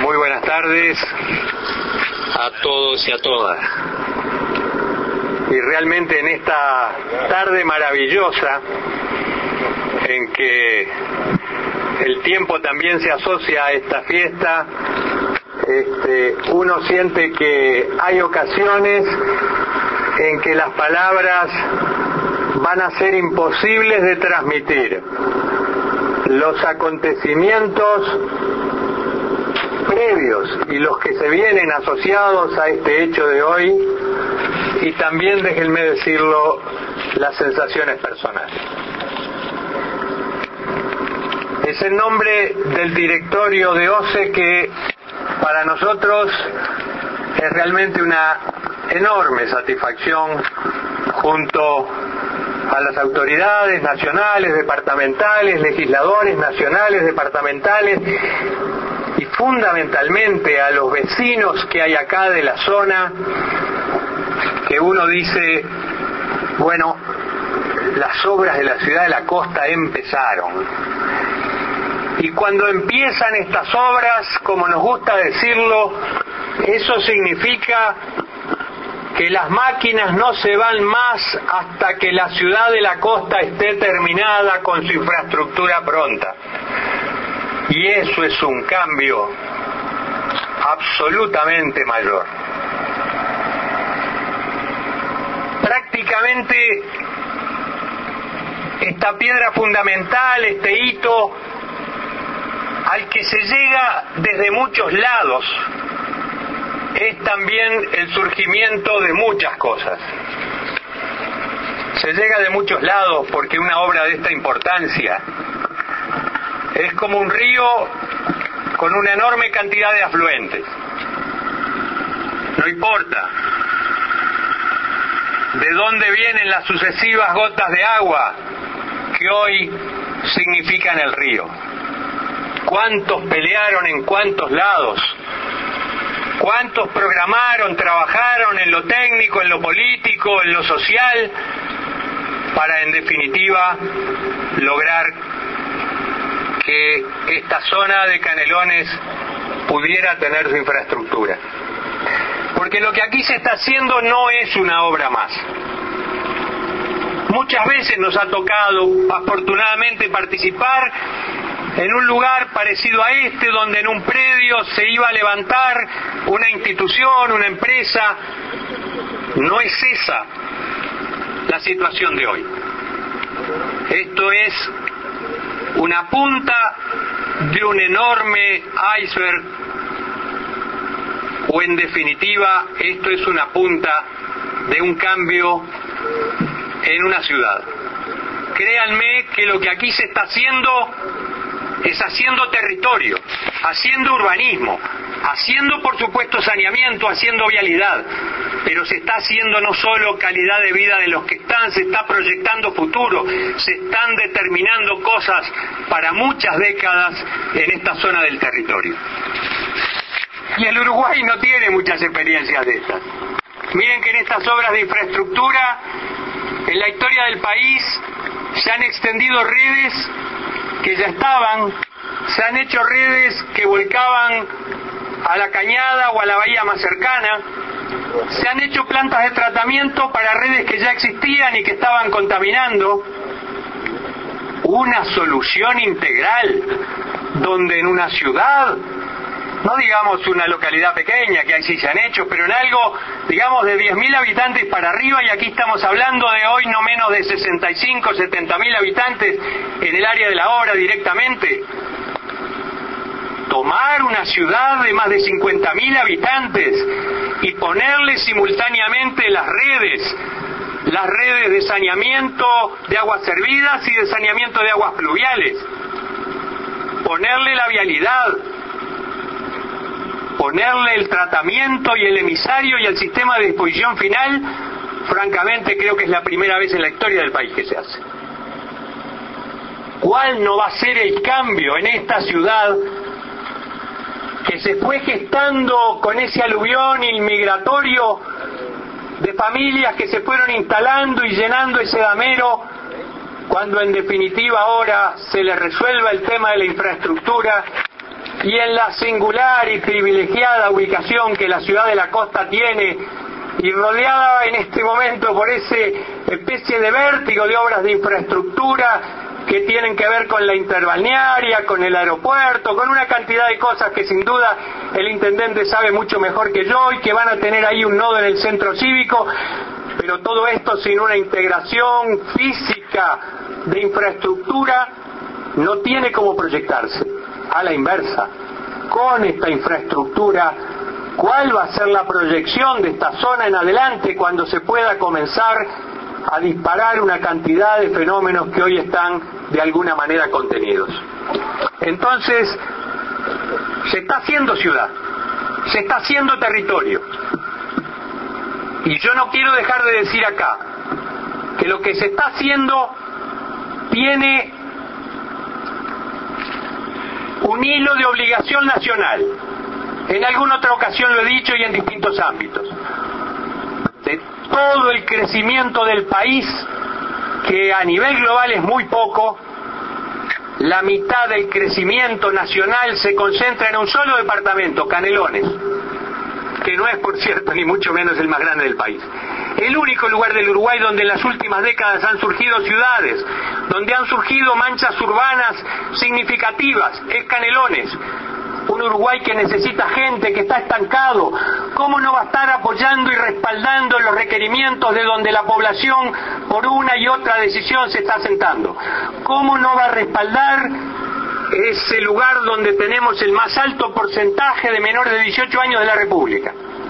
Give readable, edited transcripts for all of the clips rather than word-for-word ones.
Muy buenas tardes a todos y a todas. Y realmente en esta tarde maravillosa, en que el tiempo también se asocia a esta fiesta, uno siente que hay ocasiones en que las palabras van a ser imposibles de transmitir. Los acontecimientos previos y los que se vienen asociados a este hecho de hoy, y también, déjenme decirlo, las sensaciones personales. Es el nombre del directorio de OCE que para nosotros es realmente una enorme satisfacción, junto a las autoridades nacionales, departamentales, legisladores nacionales, departamentales, y fundamentalmente a los vecinos que hay acá de la zona, que uno dice, bueno, las obras de la ciudad de la costa empezaron. Y cuando empiezan estas obras, como nos gusta decirlo, eso significa que las máquinas no se van más hasta que la ciudad de la costa esté terminada con su infraestructura pronta. Y eso es un cambio absolutamente mayor. Prácticamente esta piedra fundamental, este hito, al que se llega desde muchos lados, es también el surgimiento de muchas cosas. Se llega de muchos lados porque una obra de esta importancia es como un río con una enorme cantidad de afluentes. No importa de dónde vienen las sucesivas gotas de agua que hoy significan el río. ¿Cuántos pelearon en cuántos lados? ¿Cuántos programaron, trabajaron en lo técnico, en lo político, en lo social, para en definitiva lograr que esta zona de Canelones pudiera tener su infraestructura? Porque lo que aquí se está haciendo no es una obra más. Muchas veces nos ha tocado, afortunadamente, participar en un lugar parecido a este, donde en un predio se iba a levantar una institución, una empresa. No es esa la situación de hoy. Esto es una punta de un enorme iceberg, o en definitiva, esto es una punta de un cambio en una ciudad. Créanme que lo que aquí se está haciendo es haciendo territorio, haciendo urbanismo, haciendo por supuesto saneamiento, haciendo vialidad, pero se está haciendo no solo calidad de vida de los que están, se está proyectando futuro, se están determinando cosas para muchas décadas en esta zona del territorio. Y el Uruguay no tiene muchas experiencias de estas. Miren que en estas obras de infraestructura, en la historia del país, se han extendido redes que ya estaban, se han hecho redes que volcaban a la cañada o a la bahía más cercana, se han hecho plantas de tratamiento para redes que ya existían y que estaban contaminando. Una solución integral donde en una ciudad, no digamos una localidad pequeña, que ahí sí se han hecho, pero en algo, digamos, de 10.000 habitantes para arriba, y aquí estamos hablando de hoy no menos de 65, 70.000 habitantes en el área de la obra directamente. Tomar una ciudad de más de 50.000 habitantes y ponerle simultáneamente las redes de saneamiento de aguas servidas y de saneamiento de aguas pluviales, ponerle la vialidad, ponerle el tratamiento y el emisario y el sistema de disposición final, francamente creo que es la primera vez en la historia del país que se hace. ¿Cuál no va a ser el cambio en esta ciudad que se fue gestando con ese aluvión inmigratorio de familias que se fueron instalando y llenando ese damero, cuando en definitiva ahora se le resuelva el tema de la infraestructura y en la singular y privilegiada ubicación que la ciudad de la costa tiene, y rodeada en este momento por esa especie de vértigo de obras de infraestructura que tienen que ver con la interbalnearia, con el aeropuerto, con una cantidad de cosas que sin duda el intendente sabe mucho mejor que yo y que van a tener ahí un nodo en el centro cívico, pero todo esto sin una integración física de infraestructura no tiene cómo proyectarse. A la inversa, con esta infraestructura, ¿cuál va a ser la proyección de esta zona en adelante cuando se pueda comenzar a disparar una cantidad de fenómenos que hoy están de alguna manera contenidos? Entonces, se está haciendo ciudad, se está haciendo territorio. Y yo no quiero dejar de decir acá que lo que se está haciendo tiene un hilo de obligación nacional. En alguna otra ocasión lo he dicho y en distintos ámbitos. De todo el crecimiento del país, que a nivel global es muy poco, la mitad del crecimiento nacional se concentra en un solo departamento, Canelones, que no es, por cierto, ni mucho menos el más grande del país. El único lugar del Uruguay donde en las últimas décadas han surgido ciudades, donde han surgido manchas urbanas significativas, es Canelones. Un Uruguay que necesita gente, que está estancado. ¿Cómo no va a estar apoyando y respaldando los requerimientos de donde la población por una y otra decisión se está sentando? ¿Cómo no va a respaldar ese lugar donde tenemos el más alto porcentaje de menores de 18 años de la República?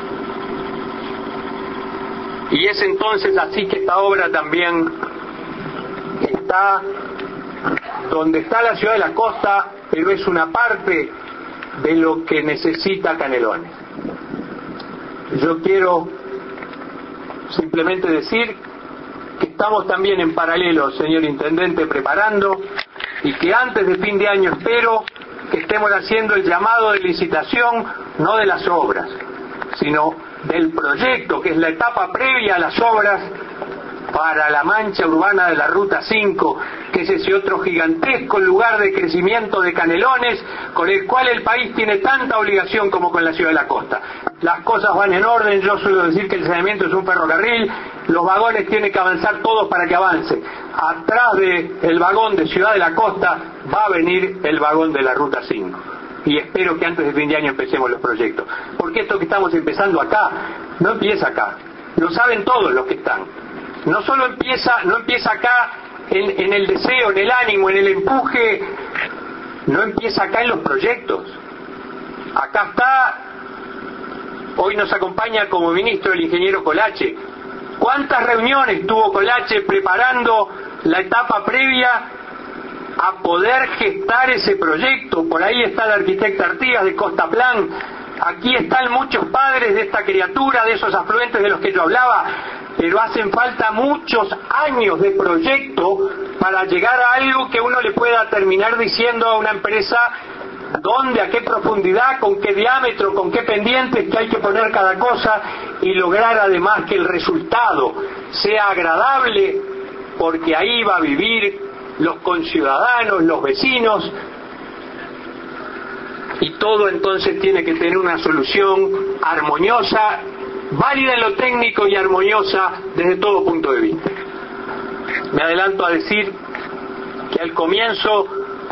Y es entonces así que esta obra también está donde está la ciudad de la costa, pero es una parte de lo que necesita Canelones. Yo quiero simplemente decir que estamos también en paralelo, señor Intendente, preparando, y que antes de fin de año espero que estemos haciendo el llamado de licitación, no de las obras, sino del proyecto, que es la etapa previa a las obras para la mancha urbana de la Ruta 5, que es ese otro gigantesco lugar de crecimiento de Canelones, con el cual el país tiene tanta obligación como con la ciudad de la costa. Las cosas van en orden, yo suelo decir que el saneamiento es un ferrocarril, los vagones tienen que avanzar todos para que avance. Atrás del vagón de Ciudad de la Costa va a venir el vagón de la Ruta 5. Y espero que antes de fin de año empecemos los proyectos. Porque esto que estamos empezando acá, no empieza acá. Lo saben todos los que están. No empieza acá en el deseo, en el ánimo, en el empuje, no empieza acá en los proyectos. Acá está, hoy nos acompaña como ministro el ingeniero Colache. ¿Cuántas reuniones tuvo Colache preparando la etapa previa a poder gestar ese proyecto? Por ahí está la arquitecta Artigas de Costaplan. Aquí están muchos padres de esta criatura, de esos afluentes de los que yo hablaba, pero hacen falta muchos años de proyecto para llegar a algo que uno le pueda terminar diciendo a una empresa dónde, a qué profundidad, con qué diámetro, con qué pendientes, que hay que poner cada cosa, y lograr además que el resultado sea agradable, porque ahí va a vivir los conciudadanos, los vecinos, y todo entonces tiene que tener una solución armoniosa, válida en lo técnico y armoniosa desde todo punto de vista. Me adelanto a decir que al comienzo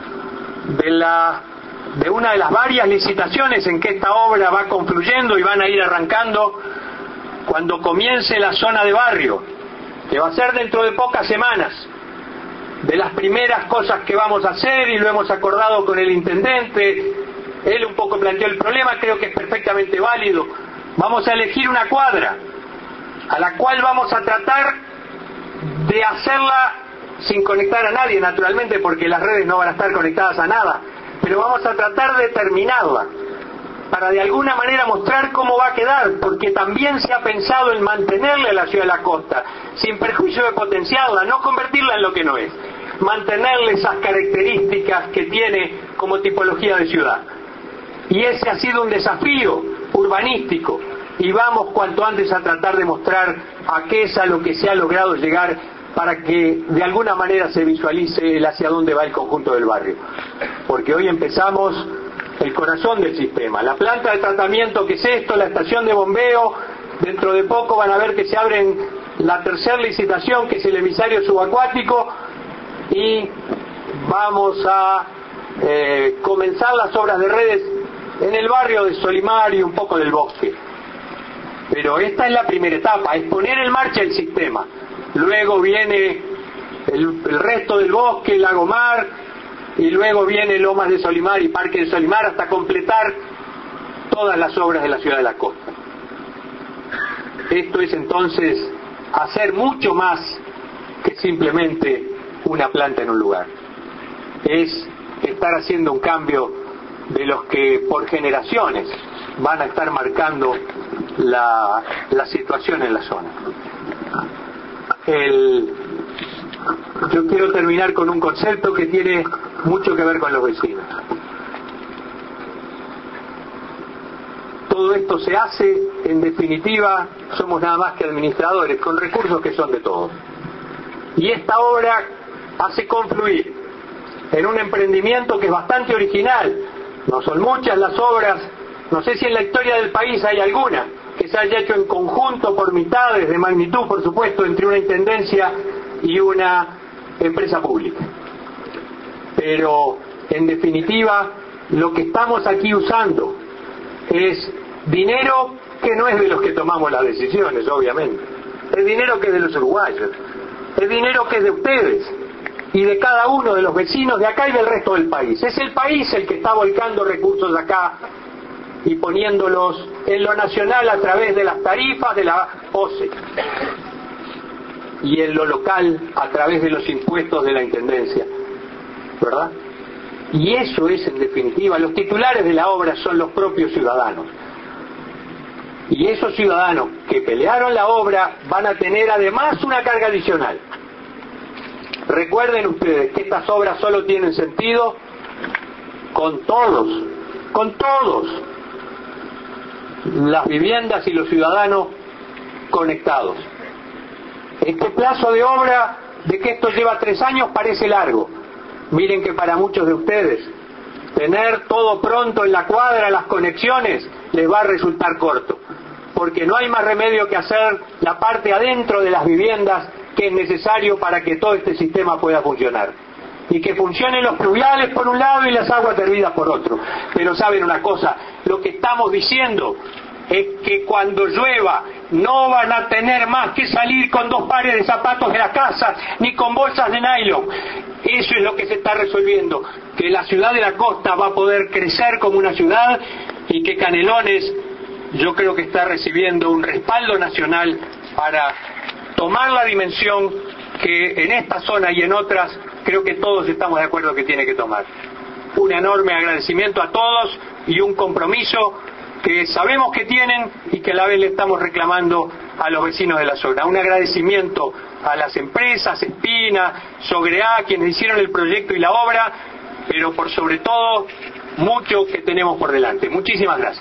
de una de las varias licitaciones en que esta obra va confluyendo y van a ir arrancando, cuando comience la zona de barrio, que va a ser dentro de pocas semanas, de las primeras cosas que vamos a hacer, y lo hemos acordado con el intendente, él un poco planteó el problema, creo que es perfectamente válido. Vamos a elegir una cuadra, a la cual vamos a tratar de hacerla sin conectar a nadie, naturalmente, porque las redes no van a estar conectadas a nada, pero vamos a tratar de terminarla, para de alguna manera mostrar cómo va a quedar, porque también se ha pensado en mantenerle la ciudad de la costa, sin perjuicio de potenciarla, no convertirla en lo que no es, mantenerle esas características que tiene como tipología de ciudad. Y ese ha sido un desafío urbanístico, y vamos cuanto antes a tratar de mostrar a qué es a lo que se ha logrado llegar, para que de alguna manera se visualice el hacia dónde va el conjunto del barrio. Porque hoy empezamos el corazón del sistema. La planta de tratamiento, que es esto, la estación de bombeo, dentro de poco van a ver que se abren la tercera licitación, que es el emisario subacuático, y vamos a comenzar las obras de redes en el barrio de Solimar y un poco del Bosque. Pero esta es la primera etapa, es poner en marcha el sistema. Luego viene el resto del Bosque, Lagomar, y luego viene Lomas de Solimar y Parque de Solimar, hasta completar todas las obras de la ciudad de la costa. Esto es entonces hacer mucho más que simplemente una planta en un lugar. Es estar haciendo un cambio de los que por generaciones van a estar marcando la situación en la zona. Yo quiero terminar con un concepto que tiene mucho que ver con los vecinos. Todo esto se hace, en definitiva, somos nada más que administradores, con recursos que son de todos. Y esta obra hace confluir en un emprendimiento que es bastante original. No son muchas las obras, no sé si en la historia del país hay alguna que se haya hecho en conjunto por mitades de magnitud, por supuesto, entre una intendencia y una empresa pública. Pero, en definitiva, lo que estamos aquí usando es dinero que no es de los que tomamos las decisiones, obviamente. Es dinero que es de los uruguayos. Es dinero que es de ustedes y de cada uno de los vecinos de acá y del resto del país. Es el país el que está volcando recursos acá y poniéndolos en lo nacional a través de las tarifas de la OCE y en lo local a través de los impuestos de la intendencia, ¿verdad? Y eso es, en definitiva, los titulares de la obra son los propios ciudadanos. Y esos ciudadanos que pelearon la obra van a tener además una carga adicional. Recuerden ustedes que estas obras solo tienen sentido con todos las viviendas y los ciudadanos conectados. Este plazo de obra, de que esto lleva 3 años, parece largo. Miren que para muchos de ustedes tener todo pronto en la cuadra, las conexiones, les va a resultar corto, porque no hay más remedio que hacer la parte adentro de las viviendas que es necesario para que todo este sistema pueda funcionar. Y que funcionen los pluviales por un lado y las aguas hervidas por otro. Pero saben una cosa, lo que estamos diciendo es que cuando llueva no van a tener más que salir con 2 pares de zapatos de la casa, ni con bolsas de nylon. Eso es lo que se está resolviendo, que la ciudad de la costa va a poder crecer como una ciudad y que Canelones, yo creo que está recibiendo un respaldo nacional para tomar la dimensión que en esta zona y en otras creo que todos estamos de acuerdo que tiene que tomar. Un enorme agradecimiento a todos y un compromiso que sabemos que tienen y que a la vez le estamos reclamando a los vecinos de la zona. Un agradecimiento a las empresas, Espina, Sogreá, quienes hicieron el proyecto y la obra, pero por sobre todo, mucho que tenemos por delante. Muchísimas gracias.